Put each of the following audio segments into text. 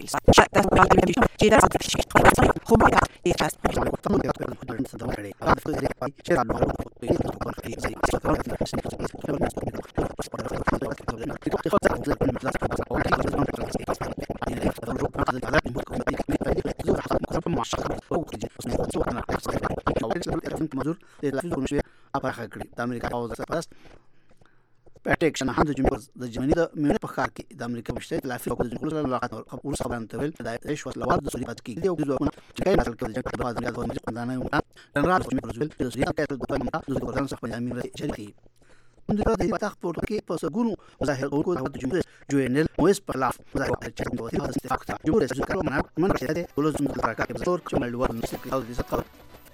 Elisa. That's what I'm doing. She does the shit. Home right out. It's just. Patrick Shanahan د جرمني د میونخ په ښار کې د امریکا مشترک لافي او د جمهور سره ملاقات ورسره خبرونه ترول د عیش وسلوال د سوري پات کې دی او د ځواکونو چې کای نسل کې د جنگ په بعد د غوښتنې قندانه یو جنرال روزویل د سوري کې د پایم د ګورنر څخه په امیر شریکي د دې په تخ په کې په سګونو مظاهر کوونکو د جمهور جوینل مویس په لاف مظاهر چې د وتی د استفاق جمهور رئیس کارو من چې د ولزم د حرکت په تور چې ملي ورن نشي او د ځکه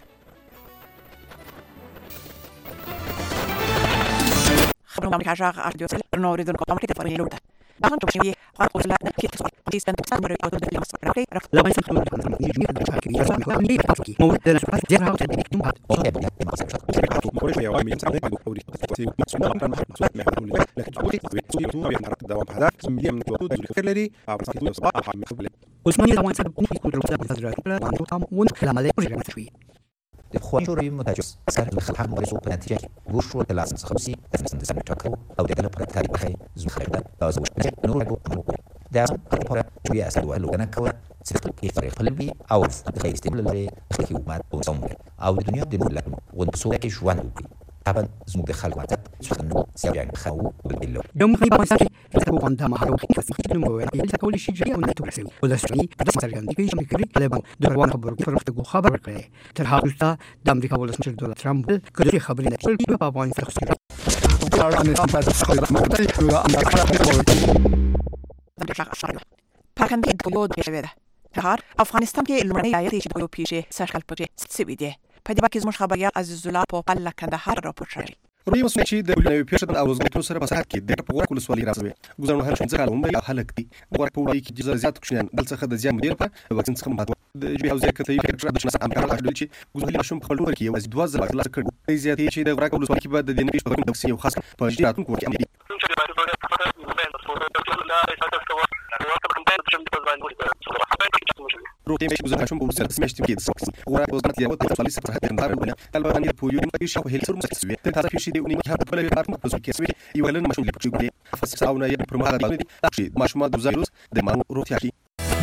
خبرنا من حاجة أرجو نوري ذنكم كم كده فريق لوده. بعدين تبشري خاطر ولا كيف تصير تيستن تسمر أو تبدأ لمس رأي لا ما يسمح لنا نجمع المشاكل يسمح لنا نجيب تفكي مو ده نشوف جرها وتدري كم هذا كل شيء يومي يمسك بعد بقولي مسؤول عن مسؤول ما يقول لكن تقولي تقولي ما بيعرف الدوام هذا سميه من الوجود الكلري عبر صوت صباح حمل وسمعني لو انسان كل رسالة تزرع وعنده طعم ونكلام عليه وجرى تشويه خواهشوری متجاوز سر بخل هم ورسو بنتیجه گوش رو تلاس خمسی اسم دسم تکرو او دگل پرکاری بخی زم خرده لازم وش نور جو نور داسم قرار شوية أسد وقالوا أنا كوا سفر كيف طريق قلبي أو خير استقبال اللي خلكي ومات وصوم أو الدنيا بدون لكم ونبصوا كيش وان وكي طبعا زمو دخل واتب سخنو سيو يعني خاو بالبلو يوم خيبا مساكي تكو عندها مهارو خيفي نمو يلتا كل شيء جري أو نتو حسوي ولا سرعي بدأ مساريان ديكي شمي كري لبان دروان خبرو كيف رفتقو خبر قلي ترها بلتا دام ديكا ولا سنشل دولار ترامب كدري خبرين كل بابوان فرخصي پرکنده دولود پیشوده. هر افغانستان که لومړنی آیت چې په پیښه سرحال پټه سوي دي. په دې وخت کې زموږ خبريال عزیز الله په قلعه کندهار راپور شوی. روی مسئله چې د نوې پیښه د اوزګارتو سره په سرحد کې د په ورکو لسوالي راځي. ګزارونه هر څنګه هم یا هلک دي. ورکو وړي کې جزا زیات کوشنان بل څه د زیان مدیر په واکسین څخه ماته د جوی حوزه کې ته یو د شناس امکان راځي چې ګزارونه مشوم په خپل ور کې یو دوه ځله ترلاسه کړي. زیاتې چې د ورکو لسوالي کې بعد د دې نوې په کوم یو خاص په جریاتون کوي. روتين مش بزاف شو بقول سر سمعت كده ورا وزنت يا وقت صلي سبت حتى نهار ولا قلبا اني بويو ما يشوف هيل سر مسوي هذا في شيء وني ما ولا يعرف بس كيسوي يولن مش اللي بتقول لي فساونا يا برما هذا شيء مش ما دوزايروس ده ما روتي اكي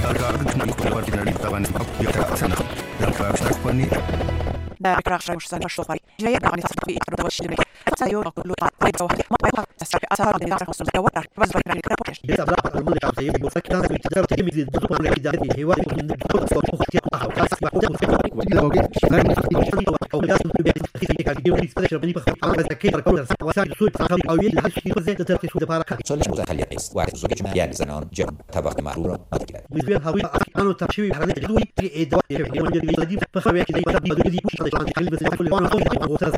دا كراش مش سنة شو فري جاي بعد تصدق في إكتر دوش اللي تسايو كله قاعد يسوي ما يبغى تسرق أثار اللي يعرف خصوصا لو وقع بس بقى يعني كرابوش يتابع المدة الشعبية بفكرة في تجارة تجميد الدكتور من الإدارة هو من الدكتور صوت اختيار أو كاس بعد ولا وجد شغال أو كاس في كاتيجوري سبيشال بني بخ على ذكير كل وسائل الصوت أو يل هذا الشيء زي تركيز وده بارك صلش مزاحل يقيس واحد زوجي ما يعني زنان جم طبق معروره ما كده بيصير هاوي أنا تمشي بحرنا جدوي في الدواء يدي بخبر كذي بدي بوش على كل بس كل وانا أقول وترى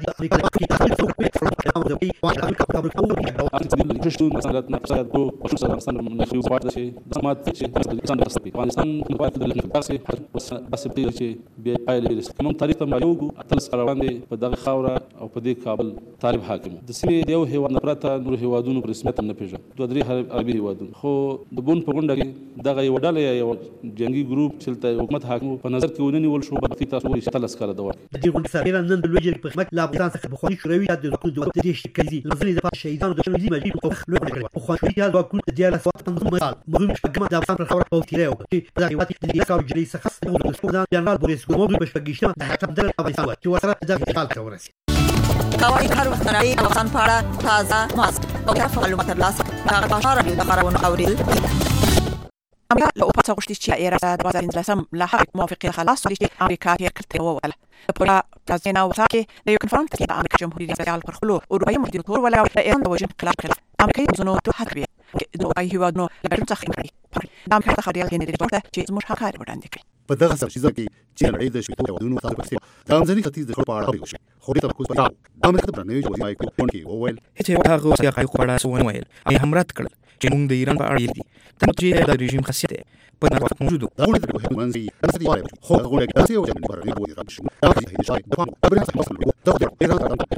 شو مثلا نفسها دو وشو صار مثلا من خيو بعض شيء بس ما تشي إنسان درستي أفغانستان بعد اللي بس بدي شيء بيعيل كمان طريقة ما يوجو أتلس كرواني بدأ خاورة أو بدي كابل طالب حاكم دسمي ديو هو نبرتا نور هوادون برسمت من نبيجا تدري عربي هوادون خو دبون بقولنا دغه یو ډله یو جنگي ګروپ چې حکومت حاکم په نظر کې ونی ول شو په تاسو ورې تلس کړه دوه د دې ګوند سره نن د لوجر په خدمت لا بوتان څخه بخونی شروي د دوه د دې شکلي لزني د شهیدانو د شهیدي مجلس او لوجر په خوشي د ګوند د دیاله سوات تنظیم مثال مهم شګم د افغان خبره او تیرو چې په دې وخت کې د کار جري څخه د سودان جنرال بوریس ګومو په شګیشته د حکم در افغانستان چې وسره د حال کورسي کاوی کارو سنري افغان پاړه تازه ماسک او معلومات ترلاسه هغه بشاره د خبرونو اورید أمريكا لو أبغى تقولي شيء إيران دوازن لسم لها موافقة خلاص وليش أمريكا هي كلتها ولا بقولها بلازينا وساكي لا يمكن فرنسا تكيد أمريكا جمهورية على الخلو أوروبا مدير طور ولا إيران دوجن خلاف أمريكا يزنو تو حربية دو أي هو دو لبرم تخيمري أمريكا تخريال هنا دي شيء مش حكار بردانك بدأ سر شيء زكي شيء العيد شيء تو ودونه ثالث بسيط كلام زني كتير ذكر بعض شيء خوري تبكوس بدأ أمريكا تبرنامج وزي ما يكون كي أول هيك وها غوص يا قايق برا سوون ويل أي همرات كل چې موږ د ایران په اړه یې دي تر چې د رژیم خاصیت په نړۍ موجود دا ولې د کوم منځي نسدي وایي خو هغه کې تاسو یو ځای په اړه وایي راځي دا هیڅ شي د فهم ابرز مسله دا د ایران او دا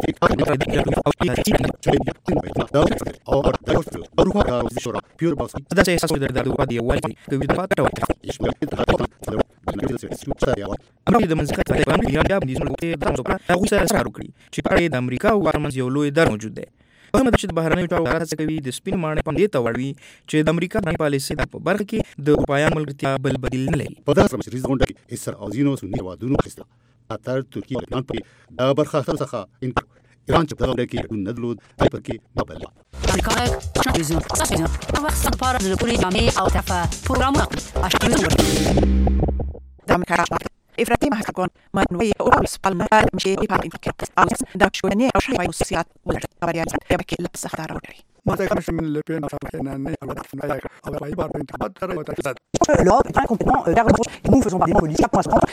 پیور باس دا چې اساس د دوه دی وایي کوي د پاتې وایي امریکا د منځکه په اړه یې بیا د نړۍ د څو هغه سره وکړي چې په اړه د امریکا او ارمنز یو لوی در موجود دی په مده چې بهرنیو چارو وزارت څه کوي د سپین مانې پندې ته وړوي چې د امریکا د پالیسي په برخه کې د اروپایانو ملګرتیا بل بدیل نه لري په داسې مسیري ځونډه کې اسر او زینو سنی وادونو خسته اتر ترکیه او لبنان په برخه څخه ایران چې په دغه کې نه درلود په کې مبل امریکا تلویزیون وخت لپاره د پوری جامع او تفا پروګرام د امریکا افراطي محکمه منوي او سپالنه مشي په انتخاب او د شونې او شای وسیات ولر خبريات يبكي لبس اختار ولري ما تكلمش من لبنان africaine او باي بار انتخابات là est complètement nous faisons parler politique pour l'instant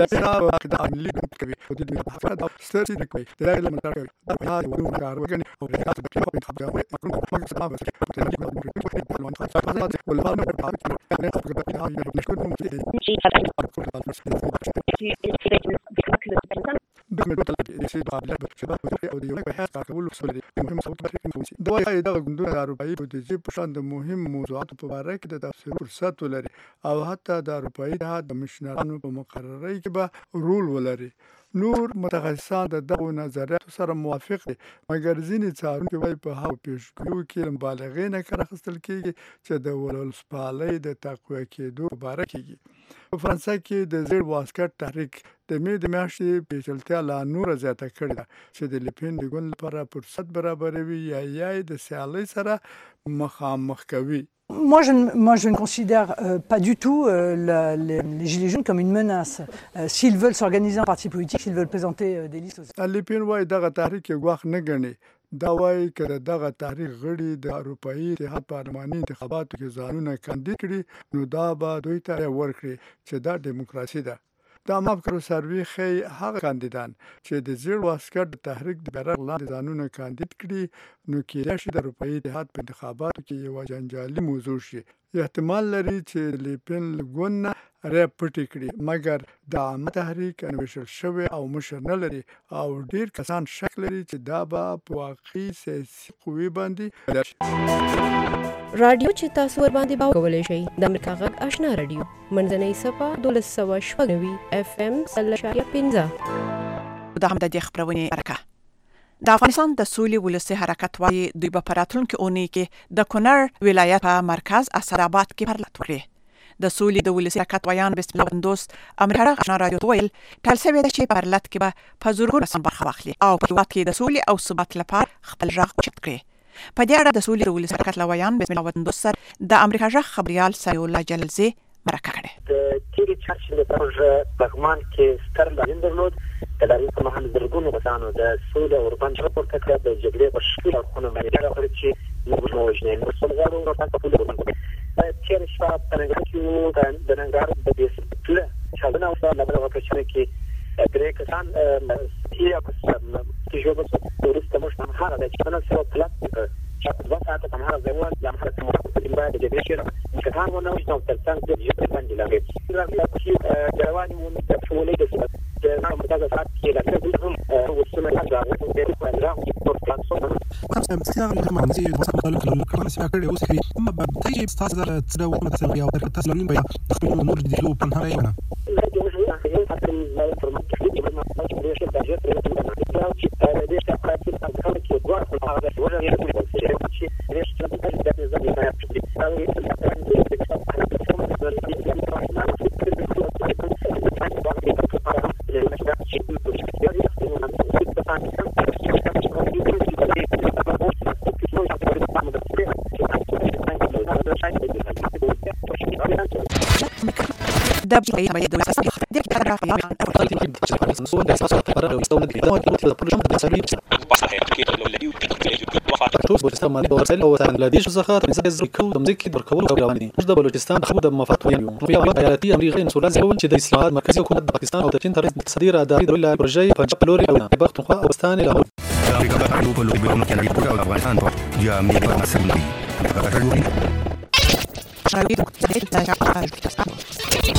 ګوندونه د اروپایي بودیجې په شان د مهم موضوعاتو په اړه کې د تفسیر فرصت ولري او حتی د اروپایي اتحاد د مشنرانو په مقررۍ کې به رول ولري. نور متخصصان د دغو نظریاتو سره موافق دي مګر ځینې څارونکي وایي په هغو پیشګویو کې له مبالغې نه کار اخیستل کېږي چې د ولسوالۍ د تقویه کېدو په باره کېږي. په فرانسه کې د زیړ واسکټ تحریک د مې د میاشتې پیچلتیا لا نوره زیاته کړې ده چې د لپین د ګوند لپاره فرصت برابروي یا د سیالۍ سره مخامخ کوي. Moi, je ne considère pas du tout les Gilets jaunes comme une menace. S'ils veulent s'organiser en parti politique, s'ils veulent présenter des listes aussi. لپین وایي دغه تحریک یو وخت نه ګڼي. دا وایي که دغه تحریک غړي د اروپایي اتحاد پارلماني انتخاباتو کې ځانونه کاندید کړي نو دا به دوی ته ورکړي چې دا دیموکراسي ده. د مافکرو سروي ښیي هغه کاندیدان چې د زیړ واسکټ د تحریک د بیرغ لاندې ځانونه کاندید کړي نو کېدای شي د اروپایي اتحاد په انتخاباتو کې یوه جنجالي موضوع شي. احتمال لري چې لپین له ګوند نه رای پټې کړي مګر د عامه تحریک انویشل شوی او مشر نه لري او ډیر کسان شک لري چې دا به په واقعي سیاسي قوې باندې رادیو چې تاسو ور باندې باور کولای شئ د امریکا غږ آشنا رادیو منځنۍ صفه 1290 FM 15 د همدې خبرونه ارکه د افغانستان د سولې ولسي حرکت وايي دوی په راتلونکي اونۍ کې د کونړ ولایت په مرکز اسداباد کې پرلط وکړي. د سولې د ولسي حرکت ویان بسم الله وندوس امریکا آشنا رادیو ویل تلسوي د شي پرلط کې به په زورګو سم برخه واخلي او په وخت کې د سولې او ثبات لپاره خپل ژغ اوچت کړي. په دې اړه د سولې د ولسي حرکت لویان بسم الله وندوس سره د امریکا ژغ خبريال سایو الله جلزي مرکه کړي. د تیری چارچ له پروژه بغمان کې ستر لاندې درلود د لارې په محل درګونو غسانو د سولې او اوربان راپورته کړ د جګړې په شکل خونه باندې راغلی چې موږ وژنې نو څنګه ورته په ټول ورته تیر شپه په ننګرهار کې د ننګرهار د بیسله چالونه او د لبرغه په شنه کې درې کسان چې په جواب ورسته مش مهاره د چنل سره پلاټ چې په وخت ته مهاره ځوان د مهاره په باندې د دې شیر کسان ونه او ترڅنګ د جبر باندې لاګي چې رواني مو د ټولې د نړۍ مرکز سات کې لا څه هم وسمه راځي د پروګرام کې په پلاتفورم خاصه سیاق المنزل وصل طالب الكرام سياكل وسكري اما بتجي استاذ تسدو مثلا او تسلمين بيا تخطو نور دي لو بن هاي انا د بې د وساسه د کتابه بلوچستان خو د مفاتوحي یو ایالتي امریکا انسولان چې د اسلامي مرکزي حکومت د پاکستان او د چین تر صدیر اداري د پروژې په پلوري او پختونخوا او ستانه افریقا په اړه په لوی بیرونو کې نړۍ په افغانستان په جامع په مسلمان